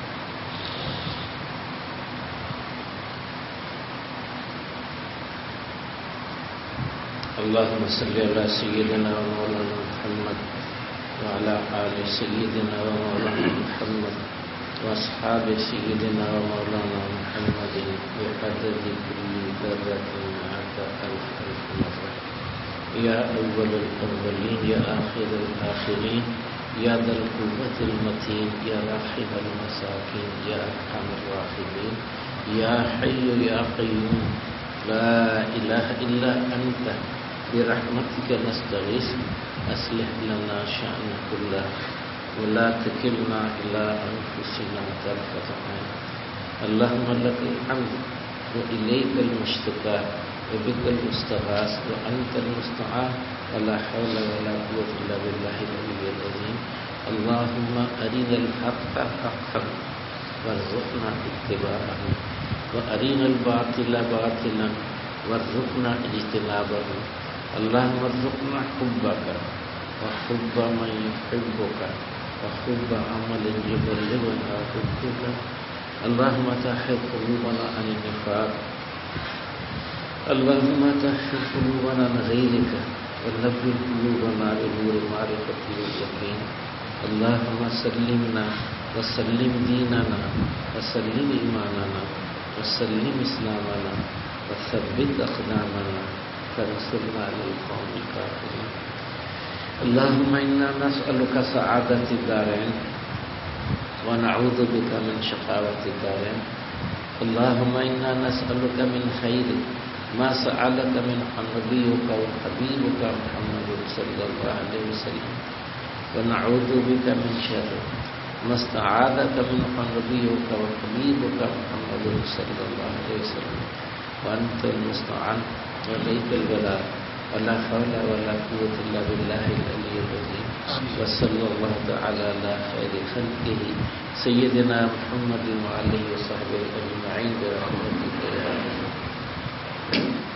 اللهم صل على سيدنا ومولانا محمد وعلى آل سيدنا ومولانا محمد وأصحاب سيدنا ومولانا محمد بعدد كل ذرة معك ألف ألف مرة، يا أول الأولين يا آخر الآخرين يا ذا القوة المتين يا راحم المساكين يا أرحم الراحمين يا حي يا قيوم لا إله إلا أنت برحمتك نستغيث أصلح لنا شأن كله ولا تكلنا إلى أنفسنا طرفة عين اللهم لك الحمد وإليك المشتكى وبك المستغاث وأنت المستعان ولا حول ولا قوة إلا بالله العلي العظيم اللهم أرنا الحق حقا وارزقنا اتباعه وأرنا الباطل باطلا وارزقنا اجتنابه اللهم ارزقنا حبك وحب من يحبك وحب عمل يبلغنا حبك اللهم طهر قلوبنا عن النفاق اللهم طهر قلوبنا عن غيرك ونبل قلوبنا بنور معرفة واليقين اللهم سلمنا وسلم ديننا وسلم إيماننا وسلم إسلامنا وثبت أقدامنا فانصرنا على القوم الكافرين اللهم إنا نسألك سعادة الدارين ونعوذ بك من شقاوة الدارين اللهم إنا نسألك من خير ما سألك من نبيك وحبيبك محمد صلى الله عليه وسلم ونعوذ بك من شر ما استعاذك من نبيك وحبيبك محمد صلى الله عليه وسلم وأنت المستعان وإليك البلاء ولا حول ولا قوة إلا بالله العلي العظيم وصلى الله تعالى على خير خلقه سيدنا محمد وعليه وصحبه أجمعين برحمتك يا رب